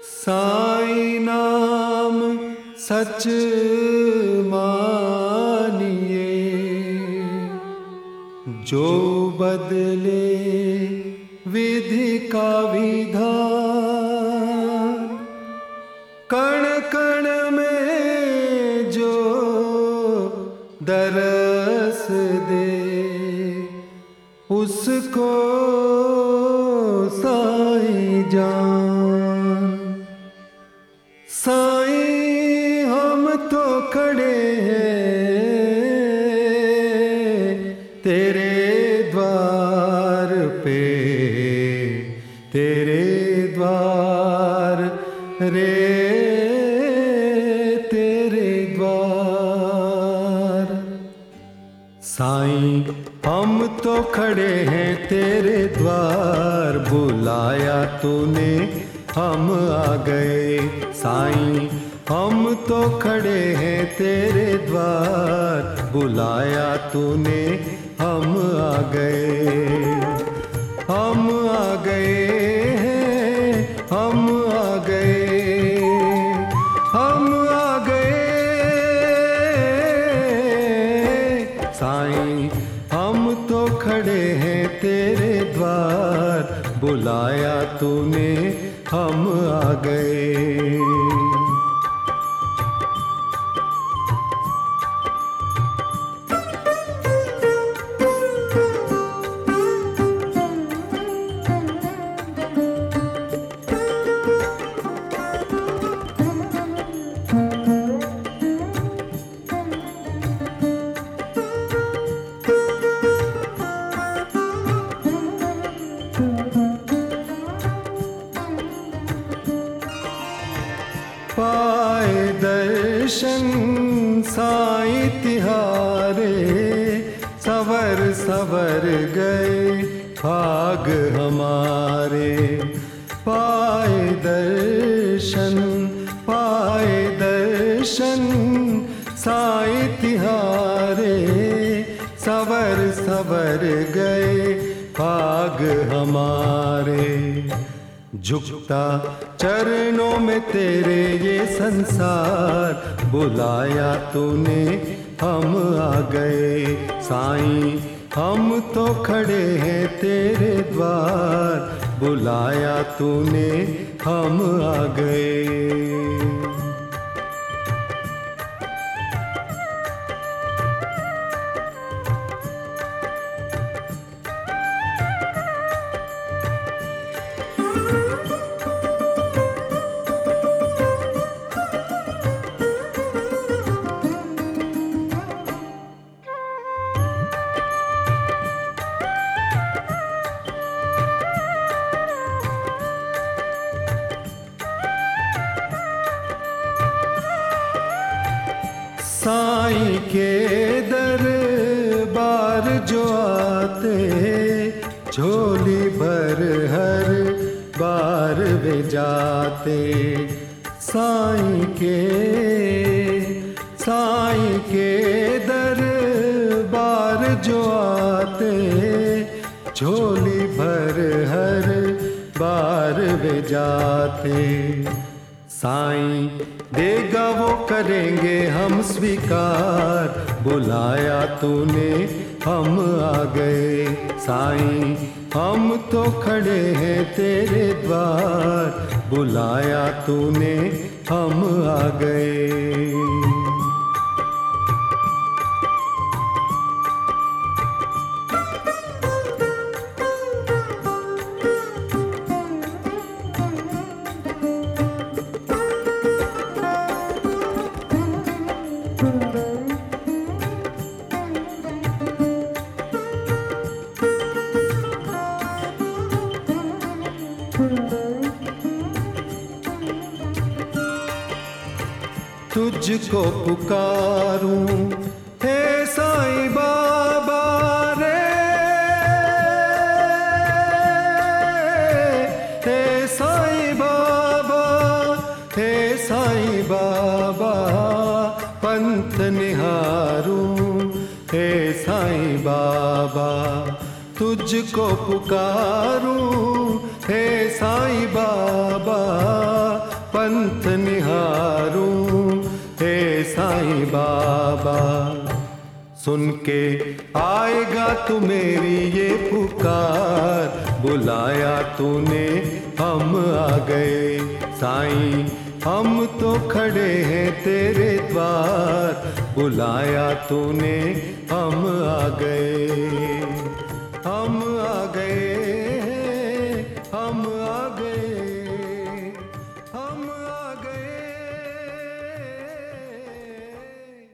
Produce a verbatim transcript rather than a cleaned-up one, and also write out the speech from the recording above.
साईं नाम सच मानिए, जो बदले विधि का विधान। कण कण में जो दरस दे, उसको साईं जान। साईं हम तो खड़े हैं तेरे द्वार पे, तेरे द्वार रे, तेरे द्वार। साईं हम तो खड़े हैं तेरे द्वार, बुलाया तूने हम आ गए। साईं हम तो खड़े हैं तेरे द्वार, बुलाया तूने हम आ गए। हम आ गए हैं, हम आ गए, हम आ गए। साईं हम तो खड़े हैं तेरे द्वार, बुलाया तूने हम आ गए। पाए दर्शन साईं तिहारे, सवर सवर गए भाग हमारे। पाए दर्शन, पाए दर्शन साईं तिहारे, सवर सवर गए भाग हमारे। झुकता चरणों में तेरे ये संसार, बुलाया तूने हम आ गए। साईं हम तो खड़े हैं तेरे द्वार, बुलाया तूने हम आ गए। साईं के दरबार जो आते, झोली भर हर बार वे जाते। साईं के, साईं के दरबार जो आते, झोली भर हर बार वे जाते। साईं देगा वो करेंगे हम स्वीकार, बुलाया तूने हम आ गए। साईं हम तो खड़े हैं तेरे द्वार, बुलाया तूने हम आ गए। तुझको पुकारूं हे साईं बाबा रे, हे साईं बाबा, हे साईं बाबा। पंथ निहारूं हे साईं बाबा, तुझको पुकारूं हे साईं बाबा। पंथ निहारूं हे साईं बाबा। सुन के आएगा तू मेरी ये पुकार, बुलाया तूने हम आ गए साईं, हम तो खड़े हैं तेरे द्वार, बुलाया तूने हम आ गए, हम आ गए।